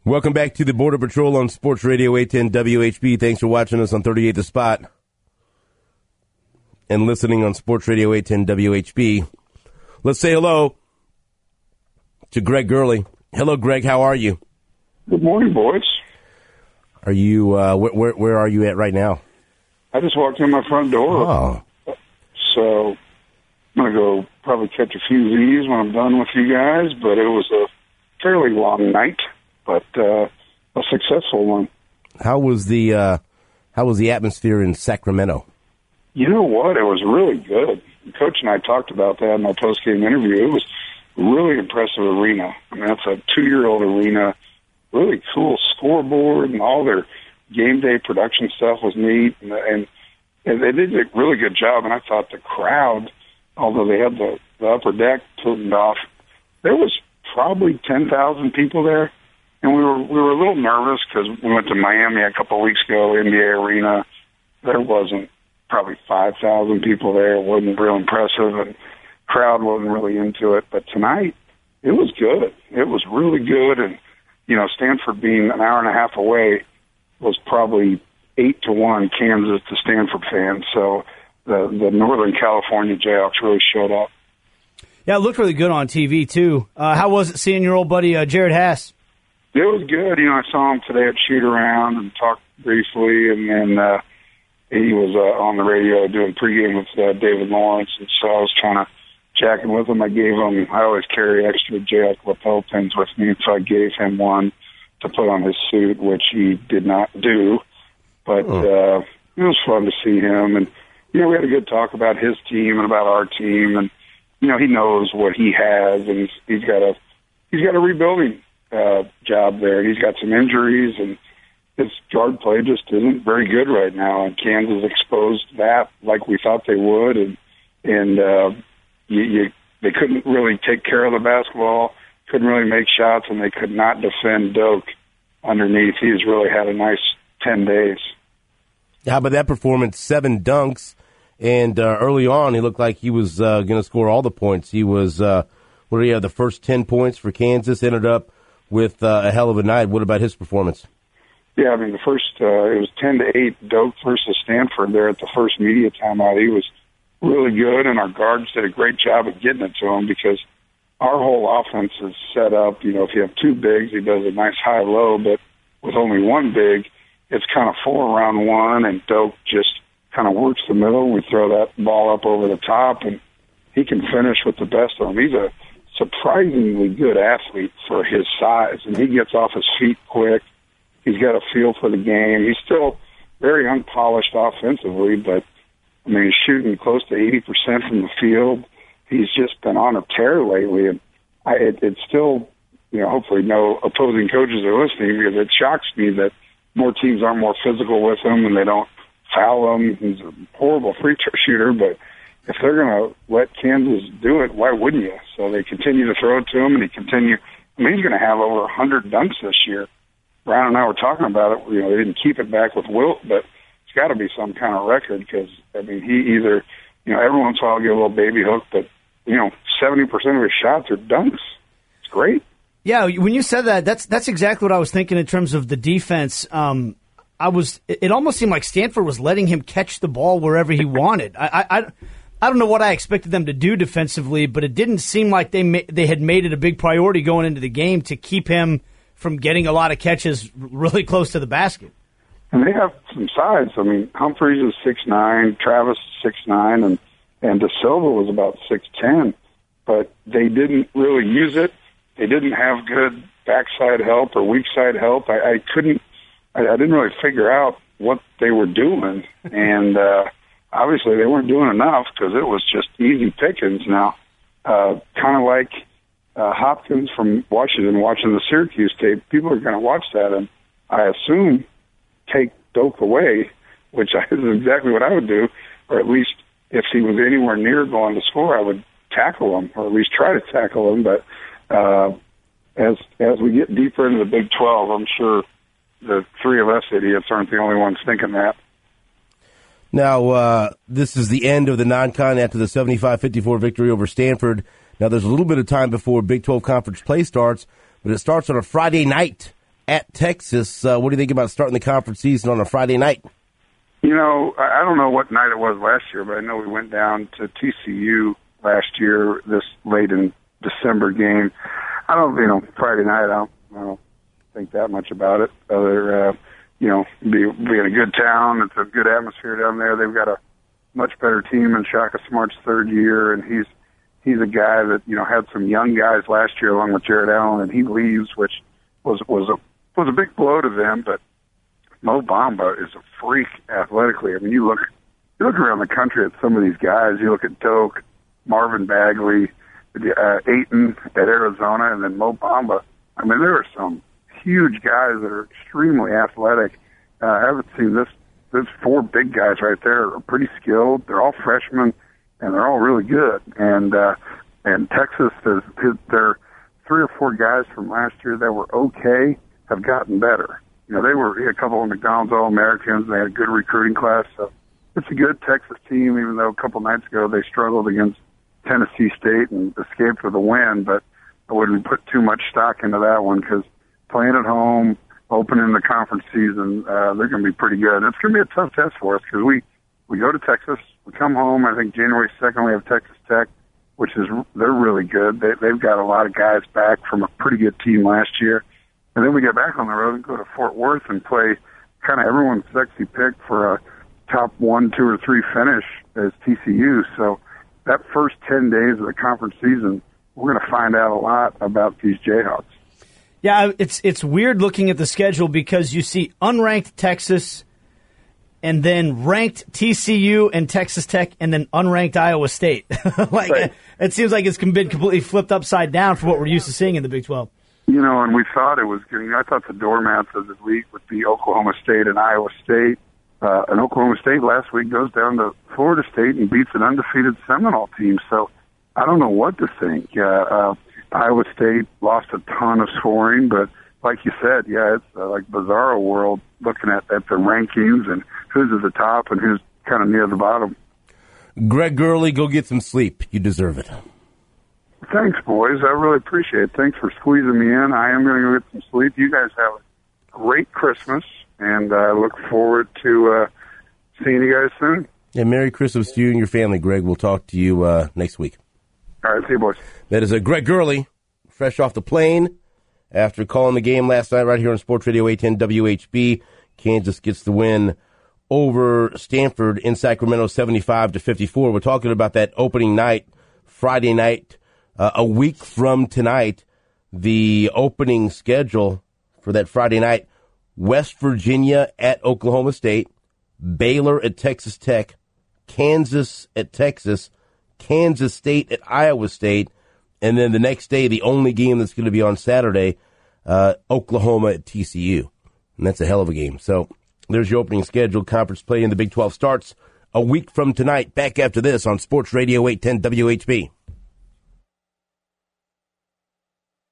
Welcome back to the Border Patrol on Sports Radio 810 WHB. Thanks for watching us on 38 The Spot and listening on Sports Radio 810 WHB. Let's say hello to Greg Gurley. Hello, Greg. How are you? Good morning, boys. Are you where are you at right now? I just walked in my front door. Oh. So I'm going to go probably catch a few Z's when I'm done with you guys, but it was a fairly long night, but a successful one. How was the atmosphere in Sacramento? You know what? It was really good. Coach and I talked about that in my post-game interview. It was a really impressive arena. I mean, that's a 2-year-old arena. Really cool scoreboard, and all their game day production stuff was neat. And they did a really good job. And I thought the crowd, although they had the upper deck turned off, there was probably 10,000 people there. And we were a little nervous because we went to Miami a couple of weeks ago, NBA Arena. There wasn't probably 5,000 people there. It wasn't real impressive, and crowd wasn't really into it. But tonight, it was good. It was really good. And, you know, Stanford being an hour and a half away was probably 8-1 Kansas to Stanford fans. So the Northern California Jayhawks really showed up. Yeah, it looked really good on TV, too. How was it seeing your old buddy Jared Haas? It was good. You know, I saw him today at shoot-around and talked briefly, and then he was on the radio doing pregame with David Lawrence, and so I was trying to jacking with him. I always carry extra Jayhawk lapel pins with me, and so I gave him one to put on his suit, which he did not do. But it was fun to see him, and you know, we had a good talk about his team and about our team, and you know, he knows what he has, and he's got a rebuilding job there. He's got some injuries, and his guard play just isn't very good right now, and Kansas exposed that like we thought they would, and they couldn't really take care of the basketball, couldn't really make shots, and they could not defend Doak underneath. He's really had a nice 10 days. How about that performance? 7 dunks, and early on, he looked like he was going to score all the points. He was, the first 10 points for Kansas, ended up with a hell of a night. What about his performance? Yeah, I mean, the first, it was 10-8 Doak versus Stanford there at the first media timeout. He was really good, and our guards did a great job of getting it to him because our whole offense is set up. You know, if you have 2 bigs, he does a nice high-low, but with only 1 big, it's kind of 4 around 1, and Doak just kind of works the middle. We throw that ball up over the top, and he can finish with the best of them. He's a surprisingly good athlete for his size, and he gets off his feet quick. He's got a feel for the game. He's still very unpolished offensively, but, I mean, he's shooting close to 80% from the field. He's just been on a tear lately, and it's still, you know, hopefully no opposing coaches are listening because it shocks me that more teams aren't more physical with him and they don't foul him. He's a horrible free throw shooter, but if they're going to let Kansas do it, why wouldn't you? So they continue to throw it to him, and he's going to have over 100 dunks this year. Brown and I were talking about it. You know, they didn't keep it back with Wilt, but it's got to be some kind of record because, I mean, he either, you know, every once in a while he'll get a little baby hook, but, you know, 70% of his shots are dunks. It's great. Yeah, when you said that, that's exactly what I was thinking in terms of the defense. It almost seemed like Stanford was letting him catch the ball wherever he wanted. I don't know what I expected them to do defensively, but it didn't seem like they had made it a big priority going into the game to keep him from getting a lot of catches really close to the basket. And they have some size. I mean, Humphreys is 6'9", Travis is 6'9", and De Silva was about 6'10", but they didn't really use it. They didn't have good backside help or weak side help. I didn't really figure out what they were doing, and obviously they weren't doing enough because it was just easy pickings. Now, kind of like Hopkins from Washington watching the Syracuse tape, people are going to watch that and I assume take Doak away, which is exactly what I would do, or at least if he was anywhere near going to score, I would tackle him, or at least try to tackle him. But as we get deeper into the Big 12, I'm sure the 3 of us idiots aren't the only ones thinking that. Now, this is the end of the non-con after the 75-54 victory over Stanford. Now, there's a little bit of time before Big 12 Conference play starts, but it starts on a Friday night at Texas. What do you think about starting the conference season on a Friday night? You know, I don't know what night it was last year, but I know we went down to TCU last year, this late in December game. I don't, Friday night, I don't think that much about it. Other, being a good town, it's a good atmosphere down there. They've got a much better team in Shaka Smart's third year, and he's a guy that, had some young guys last year along with Jared Allen, and he leaves, which was a big blow to them, but Mo Bamba is a freak athletically. I mean, you look around the country at some of these guys. You look at Doak, Marvin Bagley, Ayton at Arizona, and then Mo Bamba. I mean, there are some huge guys that are extremely athletic. I haven't seen this. Those four big guys right there are pretty skilled. They're all freshmen, and they're all really good. And Texas, their 3 or 4 guys from last year that were okay have gotten better. They had a couple of McDonald's All-Americans. They had a good recruiting class. So it's a good Texas team, even though a couple nights ago they struggled against Tennessee State and escaped with a win. But I wouldn't put too much stock into that one because playing at home, opening the conference season, they're going to be pretty good. And it's going to be a tough test for us because we go to Texas. We come home, I think January 2nd, we have Texas Tech, they're really good. They've got a lot of guys back from a pretty good team last year. And then we get back on the road and go to Fort Worth and play kind of everyone's sexy pick for a top 1, 2, or 3 finish as TCU. So that first 10 days of the conference season, we're going to find out a lot about these Jayhawks. Yeah, it's weird looking at the schedule because you see unranked Texas and then ranked TCU and Texas Tech and then unranked Iowa State. Right. It seems like it's been completely flipped upside down from what we're used to seeing in the Big 12. And we thought it was getting, I thought the doormats of the league would be Oklahoma State and Iowa State. And Oklahoma State last week goes down to Florida State and beats an undefeated Seminole team. So I don't know what to think. Iowa State lost a ton of scoring, but like you said, it's like bizarro world looking at the rankings and who's at the top and who's kind of near the bottom. Greg Gurley, go get some sleep. You deserve it. Thanks, boys. I really appreciate it. Thanks for squeezing me in. I am going to go get some sleep. You guys have a great Christmas, and I look forward to seeing you guys soon. Yeah, Merry Christmas to you and your family, Greg. We'll talk to you next week. All right, see you, boys. That is Greg Gurley, fresh off the plane after calling the game last night right here on Sports Radio 810 WHB. Kansas gets the win over Stanford in Sacramento, 75-54. We're talking about that opening night, Friday night. A week from tonight, the opening schedule for that Friday night, West Virginia at Oklahoma State, Baylor at Texas Tech, Kansas at Texas, Kansas State at Iowa State, and then the next day, the only game that's going to be on Saturday, Oklahoma at TCU. And that's a hell of a game. So there's your opening schedule. Conference play in the Big 12 starts a week from tonight. Back after this on Sports Radio 810 WHB.